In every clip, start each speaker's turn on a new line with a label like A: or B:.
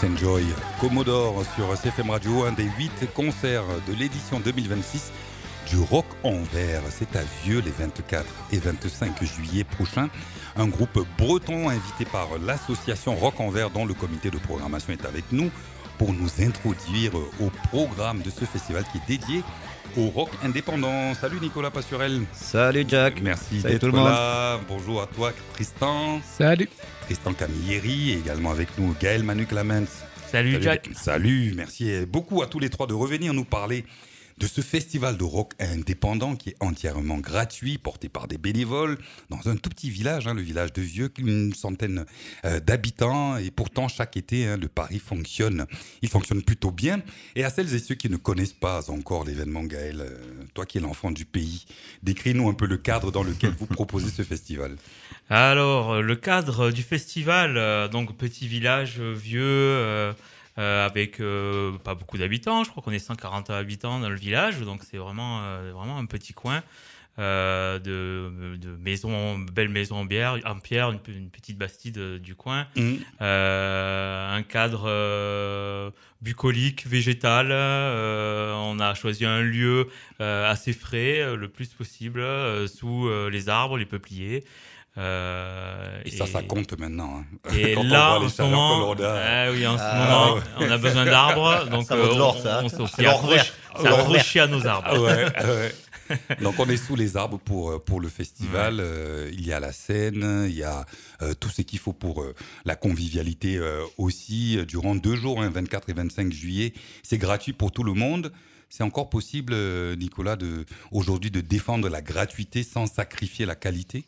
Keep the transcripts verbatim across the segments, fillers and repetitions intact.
A: Enjoy. Commodore sur C F M Radio, un des huit concerts de l'édition deux mille vingt-six du Rock Anvers. C'est à Vieux les vingt-quatre et vingt-cinq juillet prochains. Un groupe breton invité par l'association Rock Anvers dont le comité de programmation est avec nous pour nous introduire au programme de ce festival qui est dédié au rock indépendant. Salut Nicolas Pasturel.
B: Salut Jack.
A: Merci
B: Salut
A: d'être
B: tout le monde.
A: là. Bonjour à toi Tristan.
C: Salut.
A: Tristan Camilleri et également avec nous Gaël Manu Clamens.
C: Salut, Salut Jack.
A: Salut, merci beaucoup à tous les trois de revenir nous parler de ce festival de rock indépendant qui est entièrement gratuit, porté par des bénévoles, dans un tout petit village, hein, le village de Vieux, une centaine euh, d'habitants, et pourtant chaque été, hein, le pari fonctionne. Il fonctionne plutôt bien. Et à celles et ceux qui ne connaissent pas encore l'événement, Gaël, euh, toi qui es l'enfant du pays, décris-nous un peu le cadre dans lequel vous proposez ce festival.
C: Alors, le cadre du festival, euh, donc petit village euh, vieux, euh, Euh, avec euh, pas beaucoup d'habitants, je crois qu'on est cent quarante habitants dans le village, donc c'est vraiment, euh, vraiment un petit coin euh, de, de maisons, belles maisons en pierre, en pierre une, une petite bastide euh, du coin, mmh. euh, un cadre euh, bucolique, végétal, euh, on a choisi un lieu euh, assez frais, euh, le plus possible, euh, sous euh, les arbres, les peupliers.
A: Euh, et, et ça, ça compte maintenant. Hein.
C: Et
A: Quand
C: là,
A: on
C: en ce moment,
A: a...
C: ah oui, en ce ah, moment, ouais. on a besoin d'arbres, donc
B: ça euh,
C: l'or,
B: ça.
C: on, on s'est accroché, accroché à nos arbres.
A: Ouais, ouais. Donc on est sous les arbres pour pour le festival. Ouais. Euh, il y a la scène, il y a euh, tout ce qu'il faut pour euh, la convivialité euh, aussi. Durant deux jours, hein, vingt-quatre et vingt-cinq juillet, c'est gratuit pour tout le monde. C'est encore possible, Nicolas, de aujourd'hui de défendre la gratuité sans sacrifier la qualité?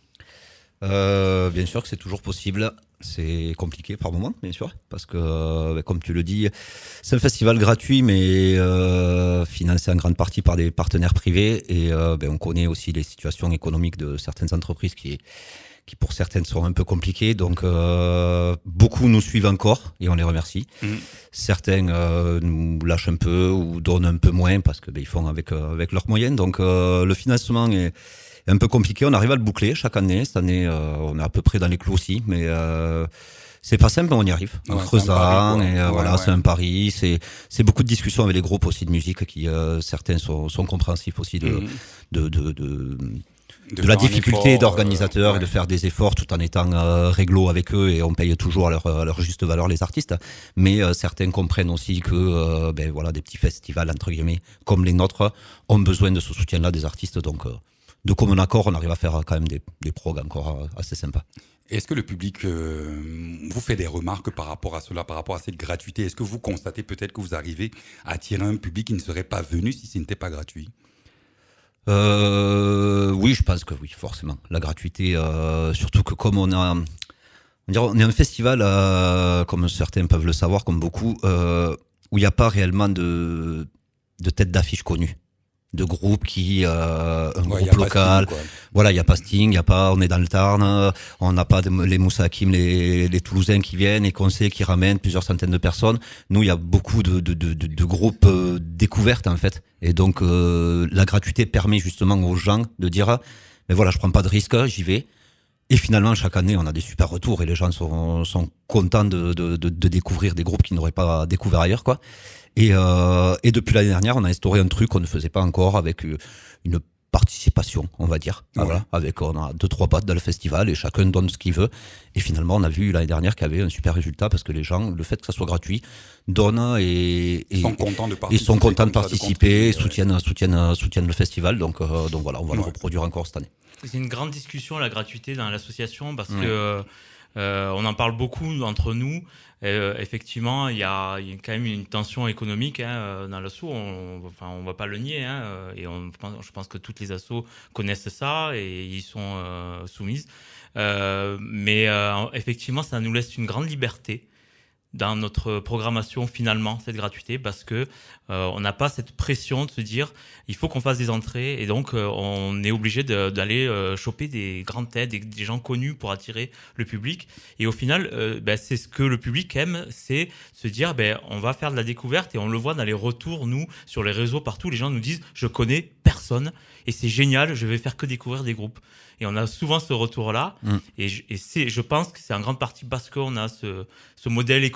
B: Euh, bien sûr que c'est toujours possible. C'est compliqué par moment, bien sûr, parce que, euh, comme tu le dis, c'est un festival gratuit, mais euh, financé en grande partie par des partenaires privés. Et euh, ben, on connaît aussi les situations économiques de certaines entreprises qui, qui pour certaines, sont un peu compliquées. Donc, euh, beaucoup nous suivent encore et on les remercie. Mmh. Certains euh, nous lâchent un peu ou donnent un peu moins parce que ben, ils font avec, euh, avec leurs moyens. Donc, euh, le financement est un peu compliqué, on arrive à le boucler chaque année. Cette année, euh, on est à peu près dans les clous aussi, mais euh, c'est pas simple, mais on y arrive. En ouais, creusant, pari, et euh, ouais, voilà, ouais. c'est un pari. C'est, c'est beaucoup de discussions avec les groupes aussi de musique qui, euh, certains sont, sont compréhensifs aussi de, mmh. de, de, de, de, de, de la difficulté effort, d'organisateurs euh, ouais. et de faire des efforts tout en étant euh, réglo avec eux, et on paye toujours à leur, à leur juste valeur les artistes. Mais euh, certains comprennent aussi que euh, ben, voilà, des petits festivals, entre guillemets, comme les nôtres, ont besoin de ce soutien-là des artistes. Donc, euh, de commun accord, on arrive à faire quand même des, des prog encore assez sympas.
A: Est-ce que le public euh, vous fait des remarques par rapport à cela, par rapport à cette gratuité? Est-ce que vous constatez peut-être que vous arrivez à attirer un public qui ne serait pas venu si ce n'était pas gratuit?
B: euh, Oui, je pense que oui, forcément. La gratuité, euh, surtout que comme on a... On, dirait, on est un festival, euh, comme certains peuvent le savoir, comme beaucoup, euh, où il n'y a pas réellement de, de tête d'affiche connue. De groupes qui euh, un ouais, groupe local, Sting, voilà, il y a pas Sting, il y a pas, on est dans le Tarn, on n'a pas de, les Moussa Hakim, les, les Toulousains qui viennent et qu'on sait qui ramènent plusieurs centaines de personnes. Nous, il y a beaucoup de, de, de, de groupes euh, découvertes en fait, et donc euh, la gratuité permet justement aux gens de dire, mais voilà, je prends pas de risque, j'y vais. Et finalement, chaque année, on a des super retours et les gens sont, sont contents de, de, de, de découvrir des groupes qu'ils n'auraient pas découvert ailleurs, quoi. Et, euh, et depuis l'année dernière, on a instauré un truc qu'on ne faisait pas encore avec une participation, on va dire. Ouais. Voilà, avec, on a deux, trois boîtes dans le festival et chacun donne ce qu'il veut. Et finalement, on a vu l'année dernière qu'il y avait un super résultat parce que les gens, le fait que ça soit gratuit, donnent et, et
A: ils sont contents de participer,
B: ils sont contents de participer et soutiennent, ouais. soutiennent, soutiennent le festival. Donc, euh, donc voilà, on va ouais. le reproduire encore cette année.
C: C'est une grande discussion, la gratuité dans l'association, parce ouais. que euh, on en parle beaucoup entre nous. Euh, effectivement, il y a, y a quand même une tension économique hein, dans l'asso. On, enfin, on va pas le nier, hein, et on, je pense que toutes les assos connaissent ça et y sont euh, soumises. Euh, mais euh, effectivement, ça nous laisse une grande liberté dans notre programmation finalement, cette gratuité, parce que euh, on n'a pas cette pression de se dire il faut qu'on fasse des entrées, et donc euh, on est obligé de, d'aller euh, choper des grandes têtes, des, des gens connus pour attirer le public. Et au final, euh, ben, c'est ce que le public aime, c'est se dire ben, on va faire de la découverte, et on le voit dans les retours, nous, sur les réseaux, partout, les gens nous disent je connais personne, et c'est génial, je vais faire que découvrir des groupes. Et on a souvent ce retour-là, mmh. et, je, et c'est, je pense que c'est en grande partie parce qu'on a ce, ce modèle économique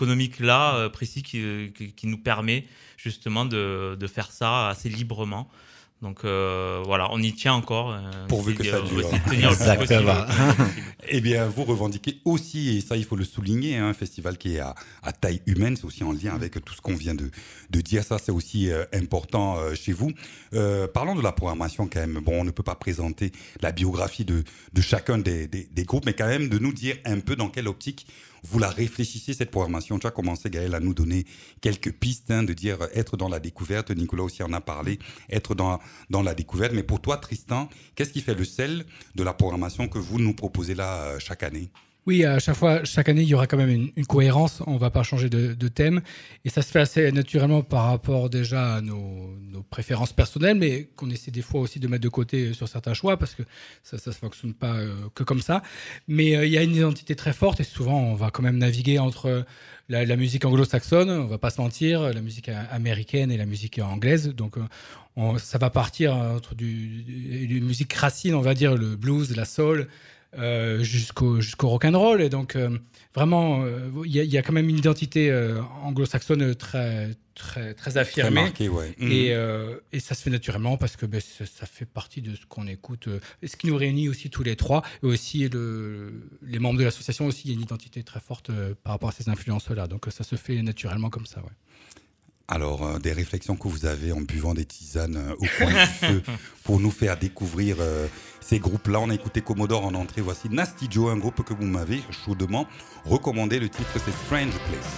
C: économique là, euh, précis, qui, qui, qui nous permet justement de, de faire ça assez librement. Donc euh, voilà, on y tient encore. Euh,
A: Pourvu que ça dure.
B: Exactement.
A: Eh bien, vous revendiquez aussi, et ça il faut le souligner, hein, un festival qui est à, à taille humaine, c'est aussi en lien avec tout ce qu'on vient de, de dire, ça c'est aussi euh, important euh, chez vous. Euh, parlons de la programmation quand même. Bon, on ne peut pas présenter la biographie de, de chacun des, des, des groupes, mais quand même de nous dire un peu dans quelle optique vous la réfléchissez, cette programmation. Tu as commencé, Gaël, à nous donner quelques pistes, hein, de dire être dans la découverte. Nicolas aussi en a parlé, être dans, dans la découverte. Mais pour toi, Tristan, qu'est-ce qui fait le sel de la programmation que vous nous proposez là euh, chaque année ?
D: Oui, à chaque fois, chaque année, il y aura quand même une, une cohérence. On ne va pas changer de, de thème. Et ça se fait assez naturellement par rapport déjà à nos, nos préférences personnelles, mais qu'on essaie des fois aussi de mettre de côté sur certains choix, parce que ça ne fonctionne pas euh, que comme ça. Mais euh, il y a une identité très forte, et souvent, on va quand même naviguer entre la, la musique anglo-saxonne, on ne va pas se mentir, la musique américaine et la musique anglaise. Donc, euh, on, ça va partir entre du, du, du musique racine, on va dire, le blues, la soul, Euh, jusqu'au, jusqu'au rock'n'roll. Et donc, euh, vraiment, il euh, y, y a quand même une identité euh, anglo-saxonne très, très, très affirmée.
A: Très marquée, ouais. Mmh.
D: Et, euh, et ça se fait naturellement parce que ben, ça, ça fait partie de ce qu'on écoute. Euh, ce qui nous réunit aussi tous les trois. Et aussi, le, les membres de l'association, aussi, il y a une identité très forte euh, par rapport à ces influences-là. Donc, ça se fait naturellement comme ça, ouais.
A: Alors, euh, des réflexions que vous avez en buvant des tisanes euh, au coin du feu pour nous faire découvrir euh, ces groupes-là. On a écouté Commodore en entrée. Voici Nasty Joe, un groupe que vous m'avez chaudement recommandé. Le titre, c'est Strange Place.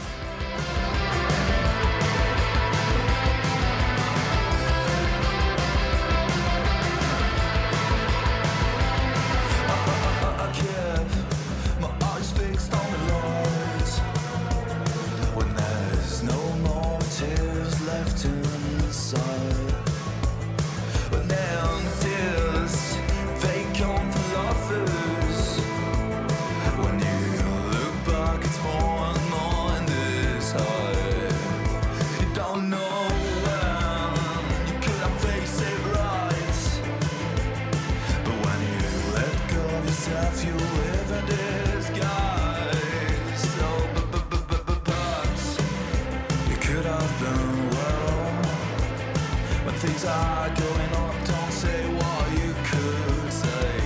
E: Things are going on, don't say what you could say.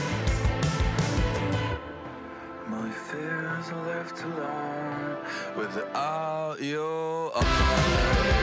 E: My fears are left alone without your eyes.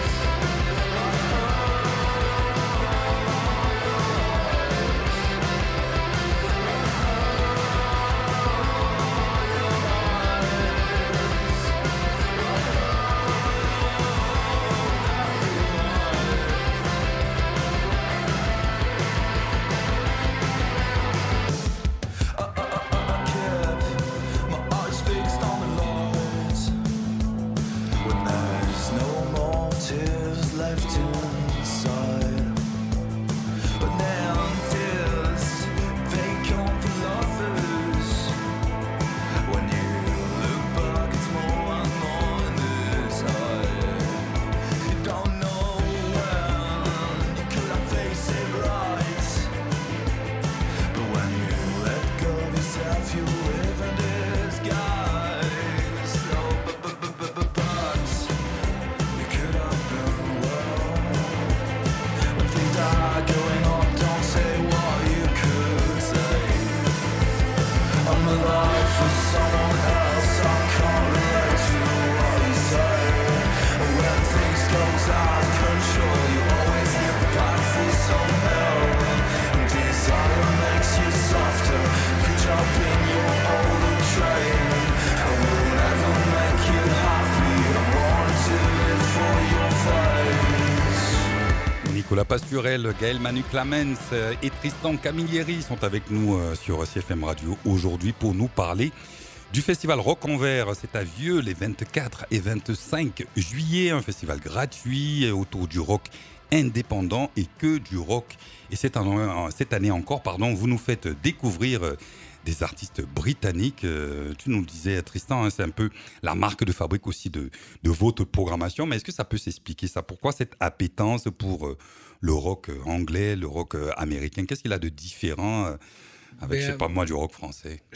A: Nicolas Pasturel, Gaël Manu Clamens et Tristan Camilleri sont avec nous sur C F M Radio aujourd'hui pour nous parler du festival Rock en Vert. C'est à Vieux les vingt-quatre et vingt-cinq juillet, un festival gratuit autour du rock indépendant et que du rock. Et cette année, cette année encore, pardon, vous nous faites découvrir des artistes britanniques. Euh, tu nous le disais, Tristan, hein, c'est un peu la marque de fabrique aussi de, de votre programmation. Mais est-ce que ça peut s'expliquer ça ? Pourquoi cette appétence pour euh, le rock anglais, le rock euh, américain ? Qu'est-ce qu'il a de différent euh, avec, mais, je sais pas moi, du rock français ?
D: je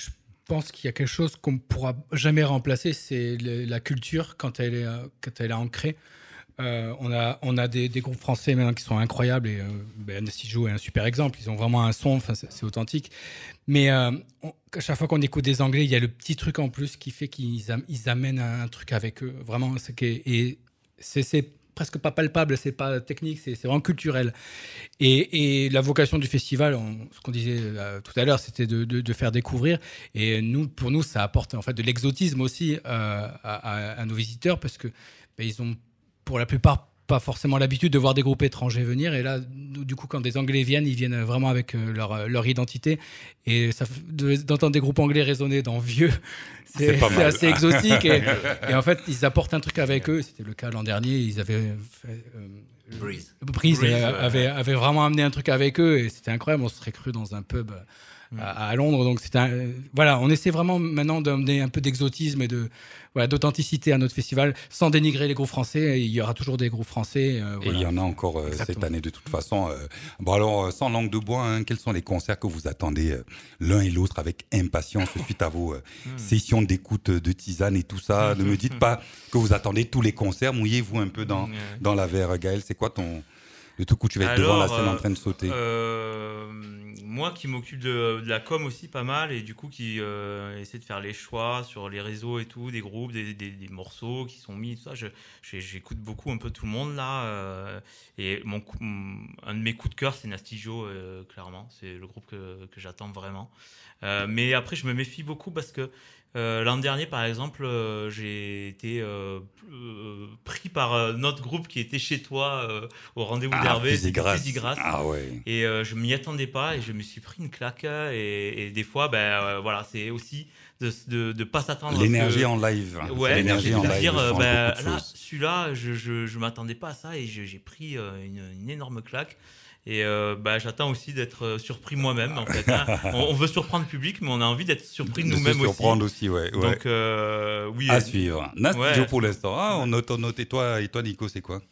D: pense qu'il y a quelque chose qu'on ne pourra jamais remplacer, c'est le, la culture quand elle est, quand elle est ancrée. Euh, on a, on a des, des groupes français maintenant qui sont incroyables et euh, ben, Anastasio est un super exemple. Ils ont vraiment un son, c'est, c'est authentique. Mais euh, on, à chaque fois qu'on écoute des Anglais, il y a le petit truc en plus qui fait qu'ils am- ils amènent un truc avec eux. Vraiment, c'est que, et c'est, c'est presque pas palpable, c'est pas technique, c'est, c'est vraiment culturel. Et, et la vocation du festival, on, ce qu'on disait euh, tout à l'heure, c'était de, de, de faire découvrir. Et nous, pour nous, ça apporte en fait de l'exotisme aussi euh, à, à, à nos visiteurs parce que ben, ils ont pour la plupart, pas forcément l'habitude de voir des groupes étrangers venir. Et là, du coup, quand des Anglais viennent, ils viennent vraiment avec euh, leur, leur identité. Et ça, de, d'entendre des groupes anglais résonner dans Vieux, c'est, c'est, c'est assez exotique. Et, et en fait, ils apportent un truc avec eux. C'était le cas l'an dernier. Ils avaient fait... Euh,
B: Breeze.
D: Breeze,
C: Breeze,
D: euh,
C: ouais.
D: avait, avait vraiment amené un truc avec eux. Et c'était incroyable. On se serait cru dans un pub... Euh, À, à Londres, donc c'est un, euh, voilà, on essaie vraiment maintenant d'amener un peu d'exotisme et de voilà, d'authenticité à notre festival, sans dénigrer les groupes français. Il y aura toujours des groupes français. Euh,
A: Et
D: voilà.
A: il y en a encore euh, cette
D: Exactement.
A: année de toute façon. Euh, bon alors, euh, sans langue de bois, hein, quels sont les concerts que vous attendez euh, l'un et l'autre avec impatience suite à vos euh, sessions d'écoute de tisane et tout ça? Ne me dites pas que vous attendez tous les concerts. Mouillez-vous un peu dans,
C: Ouais.
A: dans la verre. Gaël, c'est quoi ton... le truc où tu vas être devant la
C: Alors,
A: scène
C: euh,
A: en train de sauter?
C: euh, Moi qui m'occupe de, de la com aussi pas mal et du coup qui euh, essaie de faire les choix sur les réseaux et tout, des groupes, des, des, des morceaux qui sont mis, tout ça. Je, j'ai- j'écoute beaucoup un peu tout le monde là. euh, et mon, coup- un de mes coups de cœur, c'est Nastigio, euh, clairement. C'est le groupe que, que j'attends vraiment. Euh, mais après, je me méfie beaucoup parce que euh, l'an dernier, par exemple, euh, j'ai été euh, euh, pris par euh, notre groupe qui était chez toi euh, au rendez-vous
A: Ah,
C: d'Hervé.
A: Fusil-Grasse.
C: c'était Fusil-Grasse.
A: Ah ouais.
C: Et euh, je m'y attendais pas et je me suis pris une claque. Et, et des fois, ben euh, voilà, c'est aussi de de, de pas s'attendre. à ce
A: L'énergie
C: que-
A: en live.
C: Ouais,
A: l'énergie
C: de
A: en
C: se
A: live
C: dire, euh,
A: change
C: ben,
A: beaucoup de
C: là,
A: choses.
C: celui-là, je je je m'attendais pas à ça et je- j'ai pris euh, une, une énorme claque. Et euh, bah, j'attends aussi d'être euh, surpris moi-même. En fait, hein. on, on veut surprendre le public, mais on a envie d'être surpris de
A: De se
C: nous-mêmes aussi.
A: surprendre aussi, ouais. ouais.
C: Donc euh, oui.
A: À
C: euh,
A: suivre. Nastigio
C: Ouais.
A: pour l'instant. Ah, on note, on note. Et toi, et toi, Nico, c'est quoi?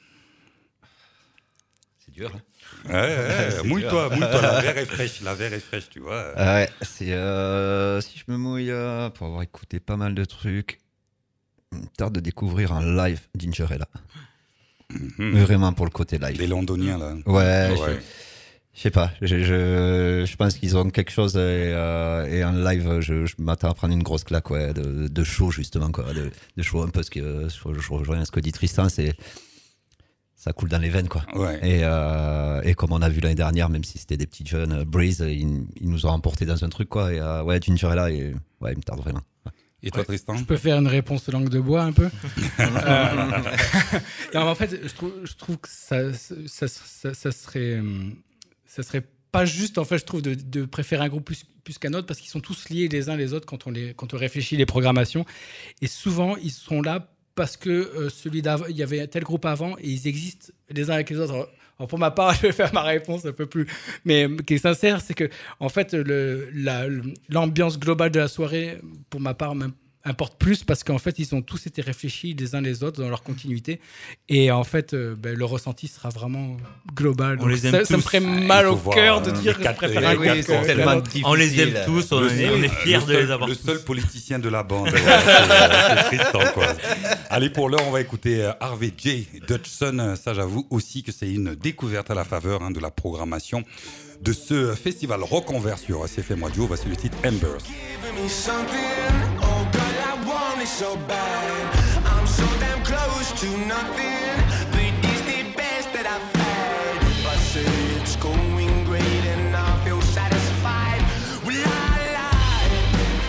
B: C'est dur. Hein.
A: Ouais, ouais,
B: C'est
A: mouille-toi, mouille-toi. La verre est fraîche, la verre est fraîche, tu vois.
B: Ah ouais, c'est euh, si je me mouille euh, pour avoir écouté pas mal de trucs, il me tarde de découvrir un live Gingerella.
A: Mhm.
B: Vraiment pour le côté live.
A: Les Londoniens, là.
B: Ouais, je-
A: Ouais.
B: je sais pas. Je, je, je pense qu'ils ont quelque chose et, euh, et en live, je, je m'attends à prendre une grosse claque, ouais, de, de show justement, quoi, de, de show un peu ce que je, je rejoins ce que dit Tristan, c'est ça coule dans les veines, quoi.
A: Ouais.
B: Et, euh, et comme on a vu l'année dernière, même si c'était des petits jeunes, euh, Breeze, ils, ils nous ont emportés dans un truc, quoi. Et euh, ouais, Gingerella, et ouais, il me tarde vraiment.
A: Et toi,
D: Ouais.
A: Tristan?
D: Je peux faire une réponse langue de bois un peu. Euh, non, mais en fait, je trouve, je trouve que ça, ça, ça, ça serait, hum, ça serait pas juste, en fait, je trouve, de, de préférer un groupe plus, plus qu'un autre parce qu'ils sont tous liés les uns les autres quand on, les, quand on réfléchit les programmations. Et souvent, ils sont là parce que euh, celui d'avant, il y avait tel groupe avant et ils existent les uns avec les autres. Alors pour ma part, je vais faire ma réponse un peu plus, mais qui est sincère, c'est que en fait, le, la, l'ambiance globale de la soirée, pour ma part, m'im- importe plus parce qu'en fait, ils ont tous été réfléchis les uns les autres dans leur continuité, et en fait, euh, ben, le ressenti sera vraiment global.
C: On
D: Donc
C: les aime
D: ça, ça me
C: tous.
D: ferait
A: Ah, il
D: mal
A: faut
D: au
A: voir,
D: cœur de
A: hein,
D: dire
A: les
D: que je
A: quatre-
D: préfère
A: les
D: un
A: quatre
D: groupe
A: concerts.
D: que
B: tellement
D: l'autre.
C: On les aime
B: difficile.
C: tous, on,
A: Le
C: est,
A: seul-
C: on est fiers
A: le
C: de
A: seul-
C: les avoir
A: Le
C: tous.
A: seul politicien de la bande. Ouais, c'est c'est Tristan, quoi. Allez, pour l'heure, on va écouter euh, Harvey J. Dutchson. Ça, j'avoue aussi que c'est une découverte à la faveur hein, de la programmation de ce festival rock en vert sur C F M Radio. Voici le titre Embers.
E: Giving me something. Oh, girl, I want it so bad. I'm so damn close to nothing. But it's the best that I've had. If I say it's going great and I feel satisfied, well, I lie.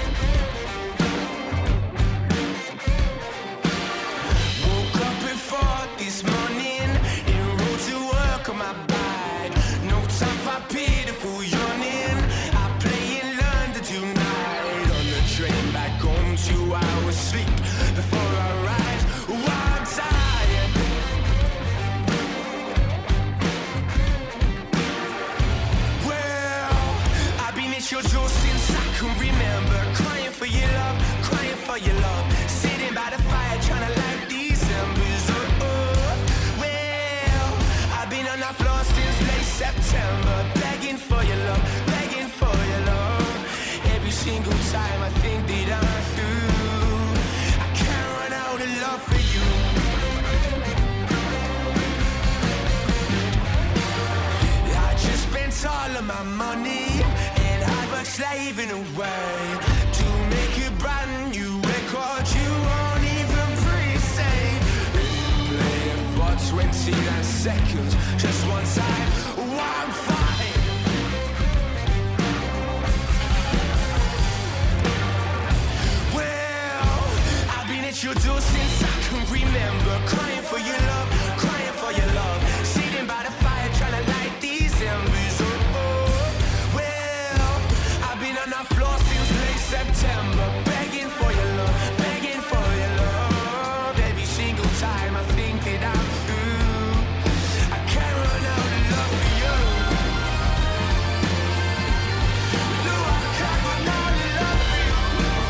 E: Woke up before this morning and rode to work on my bike. No time for pitiful yawning. I play in London tonight. On the train back home, two hours sleep before I rise. Oh, I'm tired. Well, I've been at your door since I can remember. Crying for your love, crying for your love. Sitting by the fire, trying to light these embers. Oh, oh. Well, I've been on the floor since late September. Begging for your love, begging for your love. Every single time I think all of my money and I work slaving away to make a brand new record. You won't even pre-save. Play it for twenty-nine seconds, just one time, one fight. Well, I've been at your door since I can remember, crying for your love, crying for your love, sitting by the fire trying to light these embers. Oh, oh. Well, I've been on the floor since late September, begging for your love, begging for your love. Every single time I think that I'm through, I can't run out of love for you. No, I can't run out of love for you.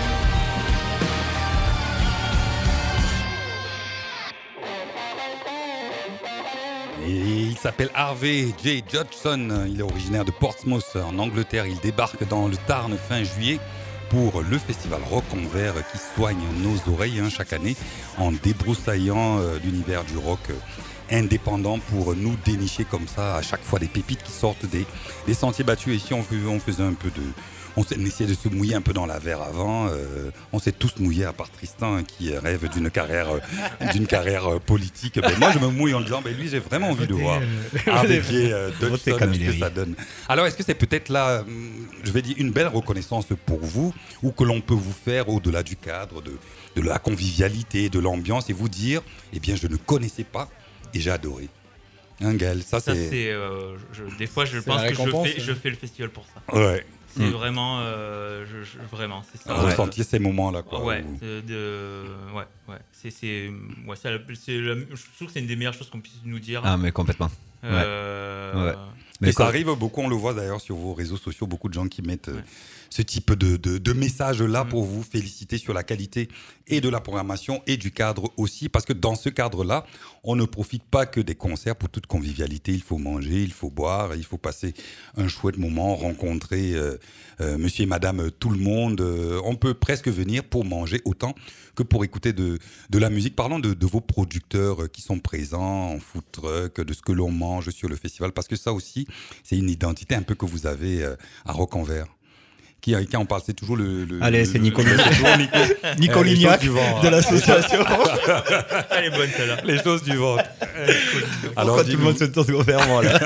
A: Et il s'appelle Harvey J. Judson, il est originaire de Portsmouth en Angleterre, il débarque dans le Tarn fin juillet pour le festival Rock en Vert qui soigne nos oreilles hein, chaque année en débroussaillant euh, l'univers du rock euh, indépendant pour nous dénicher comme ça à chaque fois des pépites qui sortent des, des sentiers battus. Et ici on faisait, on faisait un peu de... On essayait de se mouiller un peu dans la verre avant. Euh, on s'est tous mouillés à part Tristan hein, qui rêve d'une carrière, euh, d'une carrière euh, politique. Ben, moi, je me mouille en disant, ben, lui, j'ai vraiment envie de voir avec euh, Dodgson ce que ça donne. Alors, est-ce que c'est peut-être là, je vais dire, une belle reconnaissance pour vous ou que l'on peut vous faire au-delà du cadre, de, de la convivialité, de l'ambiance et vous dire, eh bien, je ne connaissais pas et j'ai adoré. Hein, Gaël, ça,
C: Ça,
A: c'est...
C: c'est euh, je, des fois, je
D: C'est
C: pense
D: la
C: que je
D: récompense,
C: fais,
D: hein.
C: je fais le festival pour ça.
A: Ouais.
C: C'est
B: Mm.
C: vraiment, euh, je, je- vraiment, c'est ça.
A: Ressentir ces moments-là, quoi.
C: Ouais,
A: où-
C: de, de- ouais, ouais. C'est, c'est, ouais, c'est, la- c'est la- je trouve que c'est une des meilleures choses qu'on puisse nous dire.
B: Ah, mais complètement.
C: Euh,
B: Ouais.
A: Mais
B: Mais
A: ça
B: quand-
A: arrive beaucoup, on le voit d'ailleurs sur vos réseaux sociaux, beaucoup de gens qui mettent euh,
C: Ouais.
A: ce type de, de, de messages-là
C: Mm.
A: pour vous féliciter sur la qualité et de la programmation et du cadre aussi, parce que dans ce cadre-là, on ne profite pas que des concerts pour toute convivialité. Il faut manger, il faut boire, il faut passer un chouette moment, rencontrer euh, euh, monsieur et madame euh, tout le monde. Euh, on peut presque venir pour manger autant que pour écouter de, de la musique. Parlons de, de vos producteurs euh, qui sont présents en food truck, de ce que l'on mange sur le festival, parce que ça aussi, c'est une identité un peu que vous avez euh, à Rock en Vert. Qui, qui en parle, c'est toujours le... le-
B: Allez,
A: le-
B: c'est
A: le-
B: Nico-
A: c'est toujours Nico.
B: Nico
A: Euh, les
B: Lignac
A: choses du vent,
B: de
A: hein.
B: l'association.
C: Elle est bonne celle-là.
A: Les choses du ventre.
B: Alors, tout le
A: dis-nous.
B: monde se tourne vers moi là.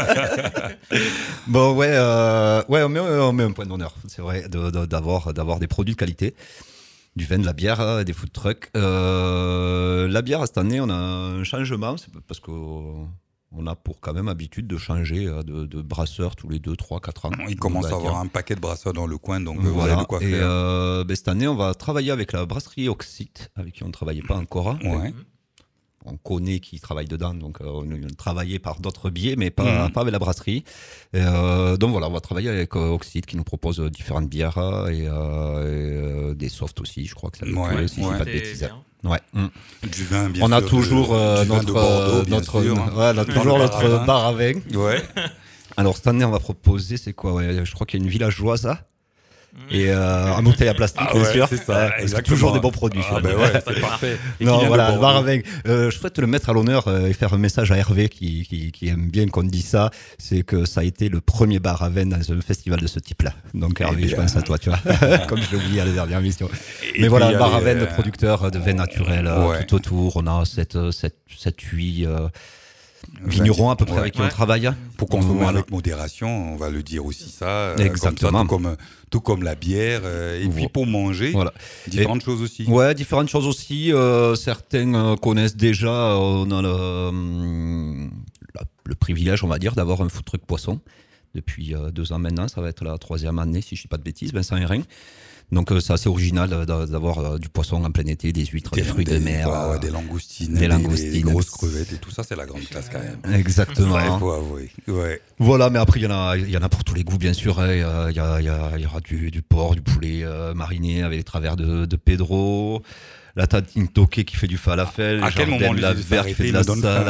B: Bon, ouais, euh, ouais on, met, on met un point d'honneur, c'est vrai, de- de- d'avoir, d'avoir des produits de qualité, du vin, de la bière, euh, des food trucks. Euh, la bière, cette année, on a un changement, c'est parce qu'on on a pour quand même habitude de changer euh, de, de brasseur tous les deux, trois, quatre ans.
A: Il commence
B: on
A: à
B: va
A: avoir
B: dire.
A: un paquet de brasseurs dans le coin, donc euh, vous
B: Voilà.
A: avez de quoi
B: Et
A: faire.
B: euh, ben, cette année, on va travailler avec la brasserie Oxite, avec qui on ne travaillait pas encore.
A: Ouais.
B: On connaît qui travaille dedans, donc euh, on a travaillé par d'autres biais, mais pas,
A: Mhm.
B: pas avec la brasserie. Et, euh, donc voilà, on va travailler avec euh, Oxide qui nous propose euh, différentes bières euh, et, euh, et, euh, des softs aussi, je crois que ça veut
A: Ouais,
B: dire, si je
A: ouais.
B: dis pas de
C: C'est
B: bêtises.
C: bien.
B: Ouais. Mm.
A: Du vin, bien
B: On a
A: sûr,
B: toujours
A: de-
B: euh,
A: du vin de
B: notre,
A: Bordeaux,
B: euh,
A: bien
B: notre,
A: sûr, hein.
B: ouais, notre-
A: Toujours
B: toujours
A: le
B: notre
A: bar à vin.
B: bar à vin.
A: Ouais.
B: Alors cette année, on va proposer, c'est quoi ouais, je crois qu'il y a une villageoise là. Et euh, un bouteille à plastique,
A: Ah
B: bien
A: ouais,
B: sûr.
A: c'est ça,
B: Ouais, c'est
A: exactement.
B: toujours des bons produits.
A: Ah
B: chez
A: ben
B: nous.
A: ouais,
C: Pas
A: c'est
C: de
A: parfait. Et qui
B: Non,
A: vient de
B: voilà, le bar
A: Bordeaux.
B: avec. Euh, je souhaite le mettre à l'honneur euh, et faire un message à Hervé qui, qui, qui aime bien qu'on dise ça. C'est que ça a été le premier bar à vin dans un festival de ce type-là. Donc Hervé,
A: Eh
B: je
A: bien.
B: pense à toi, tu vois. Comme je l'ai oublié à la dernière mission.
A: Et
B: Mais voilà,
A: puis,
B: le bar à
A: il y a
B: vin
A: les,
B: de producteurs de vin naturel euh,
A: ouais.
B: tout autour. On a sept, huit euh, vignerons à peu près
A: Ouais.
B: avec qui
C: Ouais.
B: on travaille.
A: Pour consommer
B: Voilà.
A: avec modération, on va le dire aussi ça. euh,
B: Exactement.
A: Comme ça, tout, comme, tout comme la bière. euh, et puis
B: Voilà.
A: pour manger,
B: Voilà.
A: différentes choses aussi.
B: Ouais, différentes choses aussi. Euh, certains euh, connaissent déjà. euh, on a le, hum, la- le privilège, on va dire, d'avoir un food truck poisson depuis euh, deux ans maintenant. Ça va être la troisième année, si je ne dis pas de bêtises, Vincent Hérin. Donc euh, c'est assez original euh, d'a- d'avoir euh, du poisson en plein été, des huîtres, des, fruits de mer.
A: ouais,
B: euh,
A: ouais, des langoustines,
B: des
A: des,
B: langoustines.
A: des grosses crevettes et tout ça, c'est la grande classe quand même.
B: Exactement.
A: Ouais, il faut avouer. Ouais.
B: Voilà, mais après, il y, en a- il y en a pour tous les goûts, bien sûr. hein. Il y, a- il y, a- il y a- il y aura du, du porc, du poulet euh, mariné avec les travers de, de Pedro. La tatine toquée qui fait du falafel.
A: À quel
B: Jardin
A: moment
B: de la
A: lui,
B: verte qui fait de la
A: me donne faim.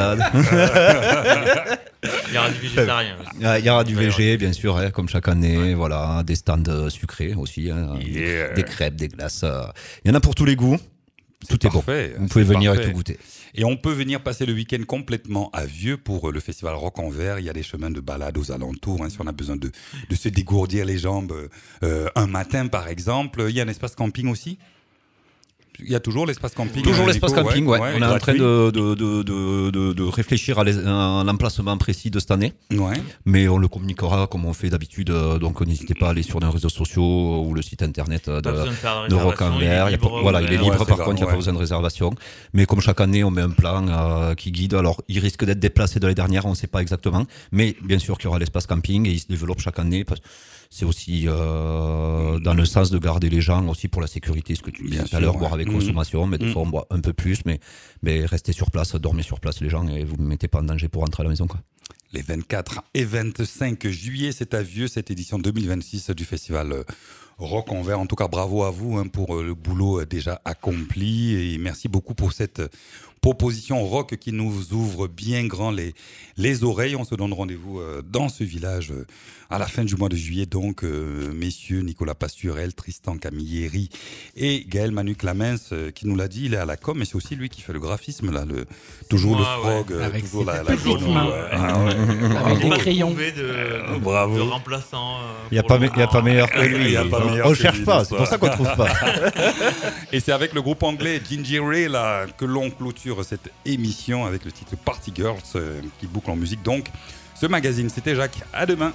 B: salade.
C: Il y aura du végétarien aussi.
B: Il y a- il y aura du
C: Il va y
B: V G,
C: avoir-
B: bien sûr, hein, comme chaque année. Voilà, des stands euh, sucrés aussi. hein.
A: Yeah.
B: Des crêpes, des glaces. euh. Il y en a pour tous les goûts.
A: C'est
B: Tout est
A: parfait,
B: bon. Vous pouvez
A: c'est
B: venir
A: parfait.
B: et tout goûter.
A: Et on peut venir passer le week-end complètement à Vieux pour le festival Rock en Vert. Il y a des chemins de balade aux alentours, hein, si on a besoin de, de se dégourdir les jambes euh, un matin, par exemple. Il y a un espace camping aussi. Il y a toujours l'espace camping.
B: Toujours
A: euh,
B: l'espace
A: Nico,
B: camping, ouais.
A: ouais,
B: On est en train
A: gratuit.
B: de, de, de, de, de, de réfléchir à, les, à un emplacement précis de cette année,
A: Ouais.
B: mais on le communiquera comme on fait d'habitude. euh, Donc n'hésitez pas à aller sur nos réseaux sociaux ou le site internet euh,
C: Pas
B: de,
C: besoin de faire de
B: de Rock en
C: réservation, il est
B: Vert. Il y a
C: libre,
B: pas- Voilà, il est
C: ouvert.
B: libre
A: Ouais,
B: par
A: c'est
B: contre, il n'y a
A: ouais.
B: pas besoin de réservation. Mais comme chaque année, on met un plan euh, qui guide. Alors, il risque d'être déplacé de l'année dernière, on ne sait pas exactement. Mais bien sûr qu'il y aura l'espace camping et il se développe chaque année. Parce que c'est aussi euh, dans le sens de garder les gens aussi pour la sécurité, ce que tu disais
A: Bien
B: tout à l'heure,
A: sûr,
B: boire
A: ouais.
B: avec
A: Mhm.
B: consommation. Mais des
A: Mhm.
B: fois, on boit un peu plus. Mais, mais restez sur place, dormez sur place les gens et vous ne mettez pas en danger pour rentrer à la maison, quoi.
A: Les vingt-quatre et vingt-cinq juillet, c'est à Vieux, cette édition deux mille vingt-six du festival euh, Rock en Vert. En tout cas, bravo à vous hein, pour euh, le boulot euh, déjà accompli et merci beaucoup pour cette euh, proposition rock qui nous ouvre bien grand les, les oreilles. On se donne rendez-vous euh, dans ce village euh, à la fin du mois de juillet. Donc, euh, messieurs Nicolas Pasturel, Tristan Camilleri et Gaël Manu Clamens euh, qui nous l'a dit, il est à la com, mais c'est aussi lui qui fait le graphisme, là, le, toujours
C: Moi,
A: le frog,
C: ouais.
A: euh,
D: Avec
A: toujours
D: ses
A: la, la
D: petites
A: journée,
D: mains.
A: ouais. Ah ouais.
D: Avec
C: J'ai
D: des
C: pas
D: crayons.
C: trouvé de,
A: Bravo.
C: de remplaçant. euh,
B: Il n'y a,
C: pour
B: pas
C: le
B: me- il y a pas
C: moment.
B: meilleur que
A: Il
B: lui.
A: y a pas
B: On-
A: meilleur
B: on
A: que
B: cherche
A: lui,
B: pas,
A: n'est-ce
B: c'est pour
A: pas
B: ça qu'on trouve pas.
A: Et c'est avec le groupe anglais Ginger Ray là, que l'on clôture cette émission avec le titre Party Girls euh, qui boucle en musique. Donc, ce magazine, c'était Jacques. À demain.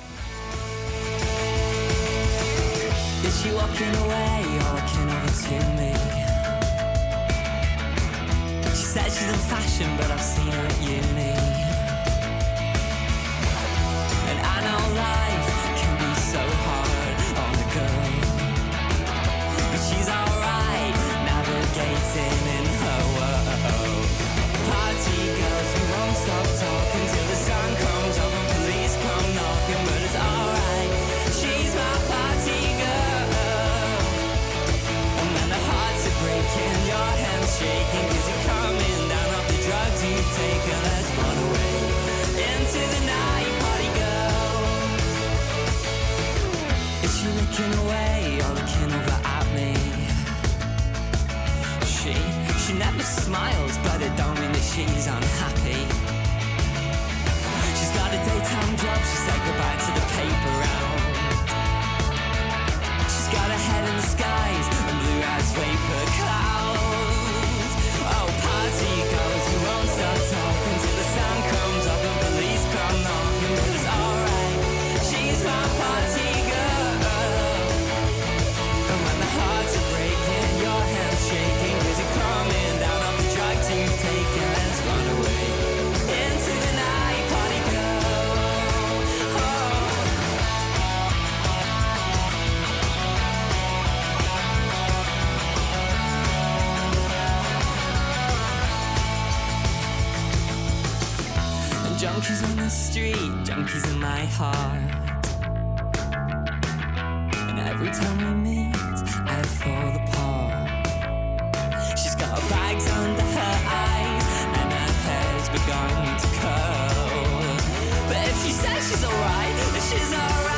F: Is she walking away or walking over to me? She said she's in fashion, but I've seen her at uni. And I know life can be so hard on the go, but she's alright navigating in her world. Party girls who won't stop talking till the sun comes up and police come knocking, but it's alright. She's my party girl. And when the hearts are breaking, your hands shaking, cause you're coming down off the drugs you've taken. Let's run away into the night, party girl. Is she looking away or looking over at me? She, she never smiles, but it don't mean that she's unhappy. She's got a daytime job, she said goodbye to the paper round. She's got her head in the skies and blue eyes vapor clouds. Oh, party goes, we won't stop talking till the sun comes up and police come knocking, but it's alright. She's my party girl. And when the hearts are breaking, your hands shaking, cause you're coming down off the drugs you've taken. Let's run away into the night, party girl. Oh. And junkies on the street, junkies in my heart. And every time we meet, I fall apart. She's got her bags under her eyes, and her hair's begun to curl. But if she says she's alright, she's alright.